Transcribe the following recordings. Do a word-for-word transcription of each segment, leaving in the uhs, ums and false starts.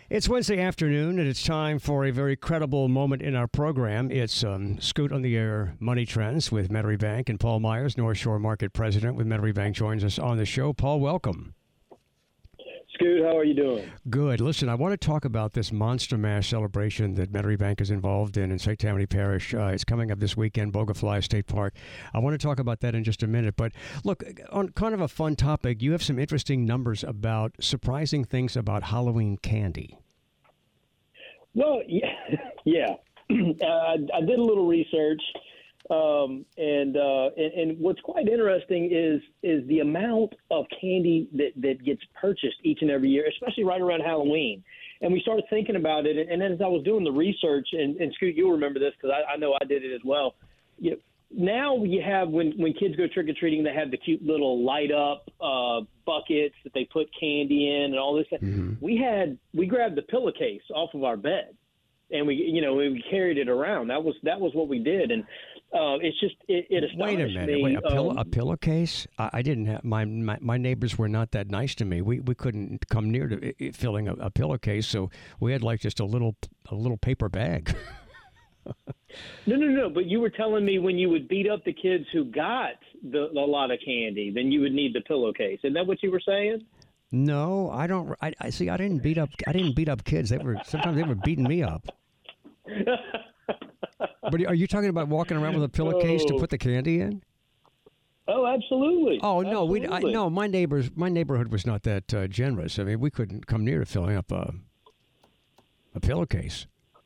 It's Wednesday afternoon, and it's time for a very credible moment in our program. It's um, Scoot on the Air Money Trends with Metairie Bank, and Paul Myers, North Shore Market President with Metairie Bank, joins us on the show. Paul, welcome. Scoot, how are you doing? Good. Listen, I want to talk about this Monster Mash celebration that Metairie Bank is involved in in Saint Tammany Parish. Uh, it's coming up this weekend, Bogafly State Park. I want to talk about that in just a minute. But look, on kind of a fun topic, you have some interesting numbers about surprising things about Halloween candy. Well, yeah. yeah. I, I did a little research, um, and, uh, and and what's quite interesting is is the amount of candy that, that gets purchased each and every year, especially right around Halloween. And we started thinking about it, and then as I was doing the research, and, and Scoot, you'll remember this because I, I know I did it as well. You know, now you have, when, when kids go trick-or-treating, they have the cute little light-up uh, buckets that they put candy in and all this. Mm-hmm. We had we grabbed the pillowcase off of our bed, and we you know we carried it around. That was that was what we did, and uh, it's just it, it astonished Wait a minute, me. wait a, pillow, um, a pillowcase? I, I didn't have my, my my neighbors were not that nice to me. We we couldn't come near to it, filling a, a pillowcase, so we had like just a little a little paper bag. No, no, no. But you were telling me when you would beat up the kids who got the, a lot of candy, then you would need the pillowcase. Isn't that what you were saying? No, I don't. I, I see. I didn't beat up. I didn't beat up kids. They were sometimes they were beating me up. But are you talking about walking around with a pillowcase oh. to put the candy in? Oh, absolutely. Oh no, absolutely. we I, no. My neighbors, my neighborhood was not that uh, generous. I mean, we couldn't come near to filling up a a pillowcase.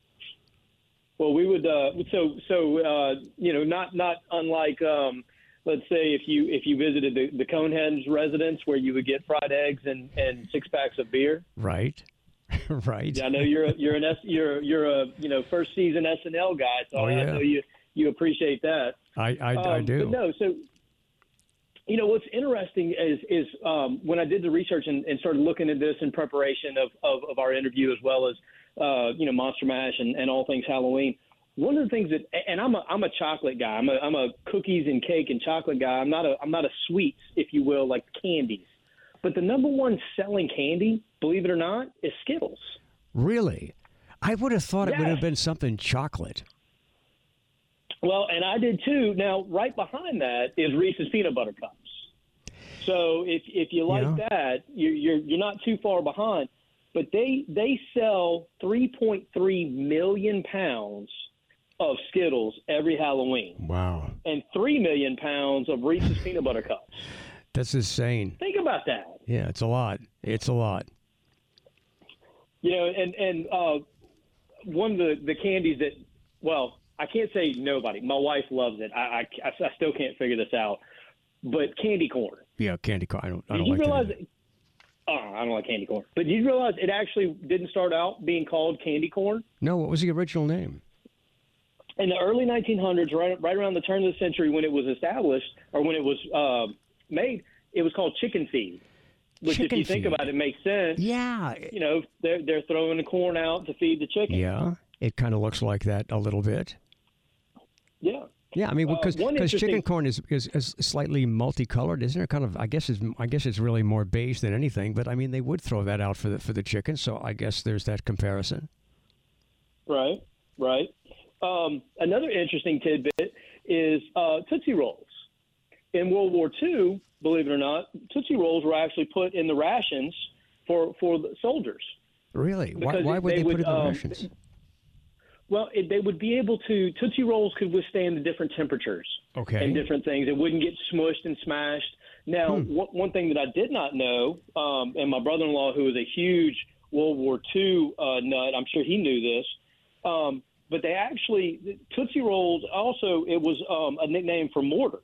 Well, we would. Uh, so, so uh, you know, not not unlike, um, let's say, if you if you visited the, the Coneheads residence, where you would get fried eggs and, and six packs of beer. Right, right. Yeah, I know you're a, you're an S, you're you're a you know first season S N L guy, so oh, yeah. I know you you appreciate that. I I, um, I do. But no, so. You know, what's interesting is is um, when I did the research and, and started looking at this in preparation of, of, of our interview, as well as, uh, you know, Monster Mash and, and all things Halloween, one of the things that, and I'm a, I'm a chocolate guy. I'm a, I'm a cookies and cake and chocolate guy. I'm not a, I'm not a sweets, if you will, like candies. But the number one selling candy, believe it or not, is Skittles. Really? I would have thought yes. it would have been something chocolate. Well, and I did too. Now, right behind that is Reese's Peanut Butter Cups. So if if you like yeah. that, you're, you're you're not too far behind. But they they sell three point three million pounds of Skittles every Halloween. Wow. And three million pounds of Reese's Peanut Butter Cups. That's insane. Think about that. Yeah, it's a lot. It's a lot. You know, and and uh, one of the, the candies that, well, I can't say nobody. My wife loves it. I, I, I still can't figure this out. But candy corn. Yeah, candy corn. I don't, I don't did you like realize that. It, oh, I don't like candy corn. But did you realize it actually didn't start out being called candy corn? No, what was the original name? In the early nineteen hundreds, right, right around the turn of the century when it was established, or when it was uh, made, it was called chicken feed. Which, chicken if you think feed. about it, makes sense. Yeah. You know, they're, they're throwing the corn out to feed the chicken. Yeah, it kind of looks like that a little bit. Yeah. Yeah, I mean, because uh, because chicken corn is, is is slightly multicolored, isn't it? Kind of, I guess it's I guess it's really more beige than anything. But I mean, they would throw that out for the for the chicken, so I guess there's that comparison. Right, right. Um, another interesting tidbit is uh, Tootsie Rolls. In World War Two, believe it or not, Tootsie Rolls were actually put in the rations for for the soldiers. Really? Why, why would they, they would, put it in the um, rations? Well, it, they would be able to, Tootsie Rolls could withstand the different temperatures okay. and different things. It wouldn't get smushed and smashed. Now, hmm. one, one thing that I did not know, um, and my brother-in-law, who was a huge World War Two uh, nut, I'm sure he knew this, um, but they actually, Tootsie Rolls also, it was um, a nickname for mortars.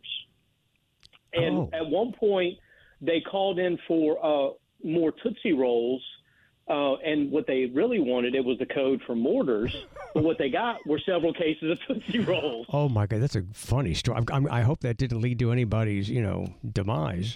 And oh. at one point, they called in for uh, more Tootsie Rolls. Uh, and what they really wanted, it was the code for mortars. But what they got were several cases of Tootsie Rolls. Oh, my God. That's a funny story. I, I hope that didn't lead to anybody's, you know, demise.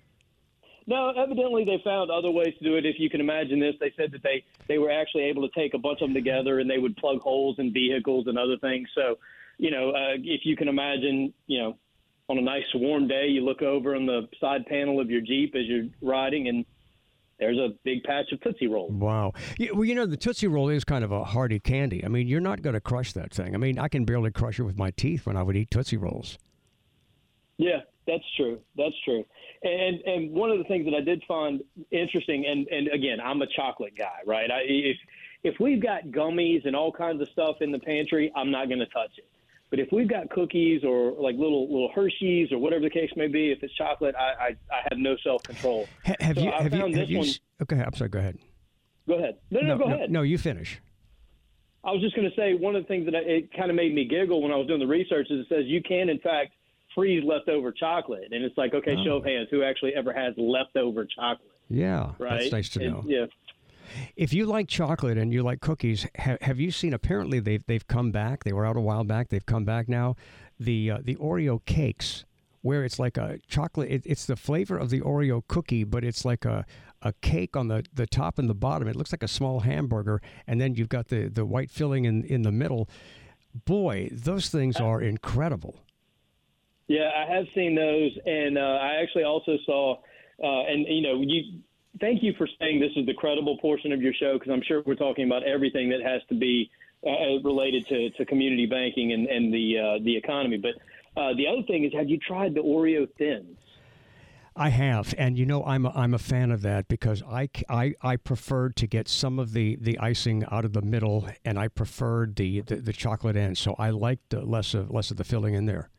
No, evidently they found other ways to do it. If you can imagine this, they said that they, they were actually able to take a bunch of them together and they would plug holes in vehicles and other things. So, you know, uh, if you can imagine, you know, on a nice warm day, you look over on the side panel of your Jeep as you're riding and there's a big patch of Tootsie Rolls. Wow. Yeah, well, you know, the Tootsie Roll is kind of a hearty candy. I mean, you're not going to crush that thing. I mean, I can barely crush it with my teeth when I would eat Tootsie Rolls. Yeah, that's true. That's true. And and one of the things that I did find interesting, and, and again, I'm a chocolate guy, right? I, if if we've got gummies and all kinds of stuff in the pantry, I'm not going to touch it. But if we've got cookies or like little little Hershey's or whatever the case may be, if it's chocolate, I I, I have no self control. Ha- have so you? I Have found you? Have this you? one. Okay, I'm sorry. Go ahead. Go ahead. No, no, no go no, ahead. No, you finish. I was just going to say one of the things that I, it kind of made me giggle when I was doing the research is it says you can, in fact, freeze leftover chocolate. And it's like, okay, oh. show of hands, who actually ever has leftover chocolate? Yeah, right? That's nice to and, know. yeah. If you like chocolate and you like cookies, ha- have you seen? Apparently, they've they've come back. They were out a while back. They've come back now. The uh, the Oreo cakes, where it's like a chocolate. It, it's the flavor of the Oreo cookie, but it's like a a cake on the, the top and the bottom. It looks like a small hamburger, and then you've got the, the white filling in in the middle. Boy, those things are incredible. Yeah, I have seen those, and uh, I actually also saw, uh, and you know, you. Thank you for saying this is the credible portion of your show, because I'm sure we're talking about everything that has to be uh, related to, to community banking and, and the uh, the economy. But uh, the other thing is, have you tried the Oreo Thins? I have, and you know, I'm a, I'm a fan of that because I, I, I preferred to get some of the, the icing out of the middle, and I preferred the, the, the chocolate end, so I liked uh, less of less of the filling in there.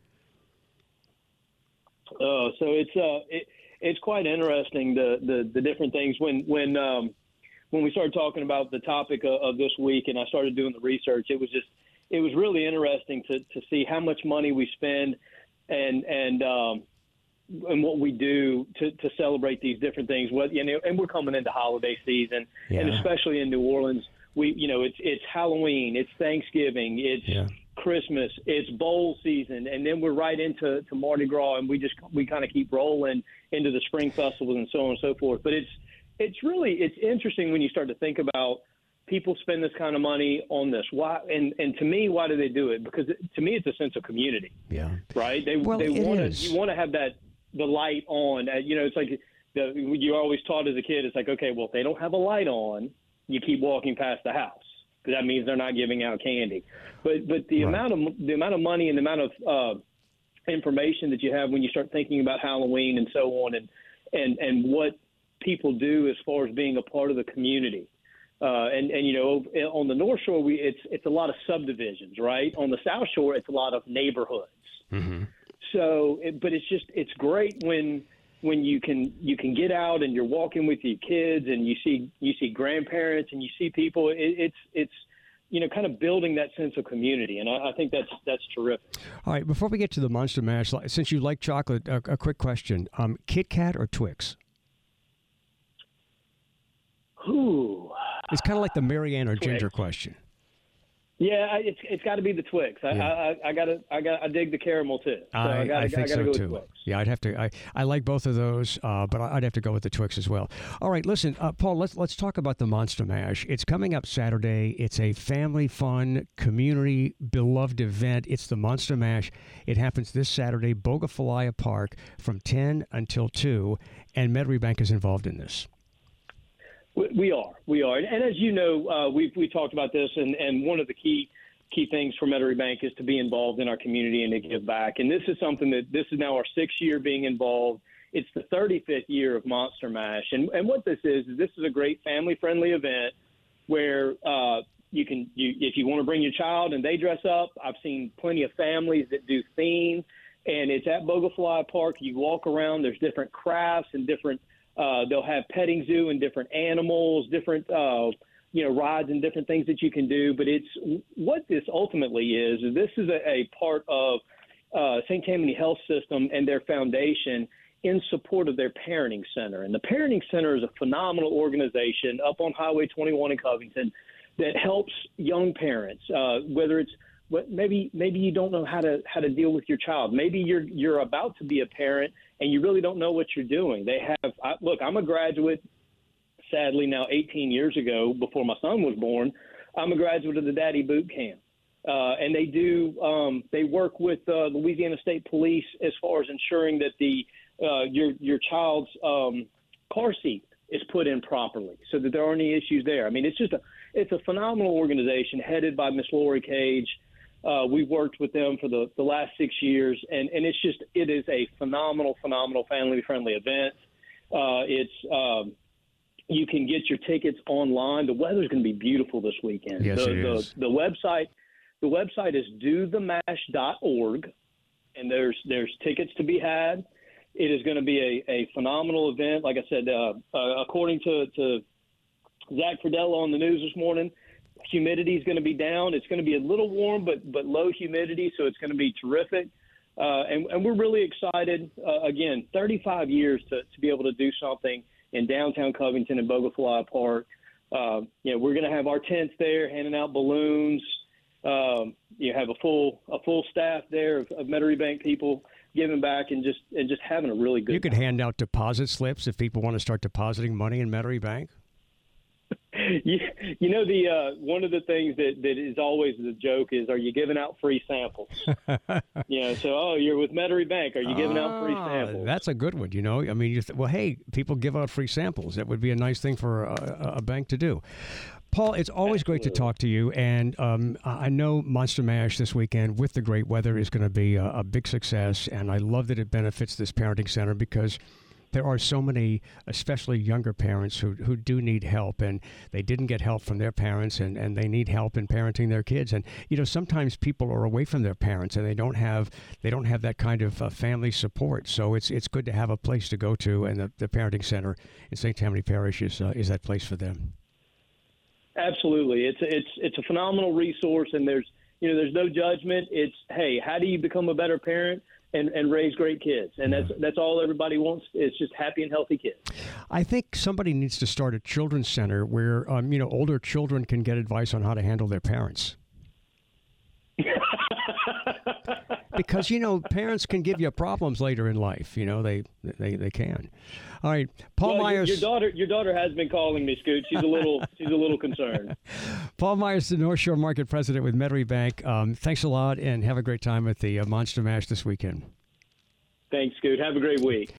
Oh, so it's uh, it, it's quite interesting the, the, the different things when when um, when we started talking about the topic of, of this week, and I started doing the research. It was just it was really interesting to, to see how much money we spend and and um, and what we do to, to celebrate these different things. What you know, and we're coming into holiday season, yeah. and especially in New Orleans, we you know it's it's Halloween, it's Thanksgiving, it's yeah. Christmas, it's bowl season, and then we're right into to Mardi Gras, and we just we kind of keep rolling into the spring festivals and so on and so forth. But it's it's really it's interesting when you start to think about people spend this kind of money on this. Why? And and to me, why do they do it? Because it, to me, it's a sense of community. Yeah. Right. They well, they want to you want to have that the light on. Uh, you know, it's like the, you're always taught as a kid. It's like, okay, well, if they don't have a light on, you keep walking past the house, because that means they're not giving out candy. But but the right. amount of the amount of money and the amount of uh, information that you have when you start thinking about Halloween and so on, and and and what people do as far as being a part of the community. Uh, and and you know, on the North Shore, we it's it's a lot of subdivisions, right? On the South Shore, it's a lot of neighborhoods. Mm-hmm. So, it, but it's just it's great when when you can you can get out and you're walking with your kids and you see you see grandparents and you see people. It, it's it's you know kind of building that sense of community, and I, I think that's that's terrific. All right, before we get to the Monster Mash, since you like chocolate, a, a quick question: um, Kit Kat or Twix? Ooh. It's kind of like the Marianne or Twix. Ginger question. Yeah, I, it's it's got to be the Twix. I, Yeah. I, I got to I got I dig the caramel too. So I, I, gotta, I think I gotta so go too. With Twix. Yeah, I'd have to. I, I like both of those, uh, but I'd have to go with the Twix as well. All right, listen, uh, Paul. Let's let's talk about the Monster Mash. It's coming up Saturday. It's a family fun, community beloved event. It's the Monster Mash. It happens this Saturday, Bogafalaya Park, from ten until two, and Metairie Bank is involved in this. We are, we are, and as you know, uh, we've we talked about this, and, and one of the key key things for Metairie Bank is to be involved in our community and to give back. And this is something that this is now our sixth year being involved. It's the thirty-fifth year of Monster Mash, and and what this is is this is a great family friendly event where uh, you can you if you want to bring your child and they dress up. I've seen plenty of families that do theme, and it's at Bogafalaya Park. You walk around. There's different crafts and different. Uh, they'll have petting zoo and different animals, different, uh, you know, rides and different things that you can do. But it's what this ultimately is, is this is a, a part of uh, Saint Tammany Health System and their foundation in support of their parenting center. And the parenting center is a phenomenal organization up on Highway twenty-one in Covington that helps young parents, uh, whether it's what maybe maybe you don't know how to how to deal with your child. Maybe you're you're about to be a parent and you really don't know what you're doing. They have I, look. I'm a graduate, sadly now eighteen years ago, before my son was born. I'm a graduate of the Daddy Boot Camp, uh, and they do um, they work with uh, Louisiana State Police as far as ensuring that the uh, your your child's um, car seat is put in properly so that there aren't any issues there. I mean, it's just a it's a phenomenal organization headed by Miss Lori Cage. Uh, we've worked with them for the, the last six years, and, and it's just it is a phenomenal, phenomenal family-friendly event. Uh, it's um, you can get your tickets online. The weather's going to be beautiful this weekend. Yes, the, it the, is. The website the website is do the mash dot org, and there's there's tickets to be had. It is going to be a, a phenomenal event. Like I said, uh, uh, according to, to Zach Fradella on the news this morning, humidity is going to be down. It's going to be a little warm, but but low humidity, so it's going to be terrific. Uh, and, and we're really excited. Uh, again, thirty-five years to, to be able to do something in downtown Covington and Bogafly Park. Uh, you know, we're going to have our tents there, handing out balloons. Um, you have a full a full staff there of, of Metairie Bank people giving back and just and just having a really good You could time. hand out deposit slips if people want to start depositing money in Metairie Bank. you, you know, the uh, one of the things that, that is always the joke is, are you giving out free samples? you know, so, oh, you're with Metairie Bank. Are you giving ah, out free samples? That's a good one, you know. I mean, you th- well, hey, people give out free samples. That would be a nice thing for a, a bank to do. Paul, it's always Absolutely. great to talk to you, and um, I know Monster Mash this weekend with the great weather is going to be a, a big success, and I love that it benefits this parenting center because there are so many, especially younger parents, who, who do need help, and they didn't get help from their parents, and, and they need help in parenting their kids. And you know, sometimes people are away from their parents, and they don't have they don't have that kind of uh, family support. So it's it's good to have a place to go to, and the, the parenting center in Saint Tammany Parish is uh, is that place for them. Absolutely, it's it's it's a phenomenal resource, and there's you know there's no judgment. It's hey, how do you become a better parent and, and raise great kids? And that's that's all everybody wants. It's just happy and healthy kids. I think somebody needs to start a children's center where um, you know older children can get advice on how to handle their parents. Because, you know, parents can give you problems later in life. You know, they they, they can. All right, Paul well, Myers. Your, your daughter, your daughter has been calling me, Scoot. She's a little, she's a little concerned. Paul Myers, the North Shore Market President with Metairie Bank. Um, thanks a lot, and have a great time at the uh, Monster Mash this weekend. Thanks, Scoot. Have a great week.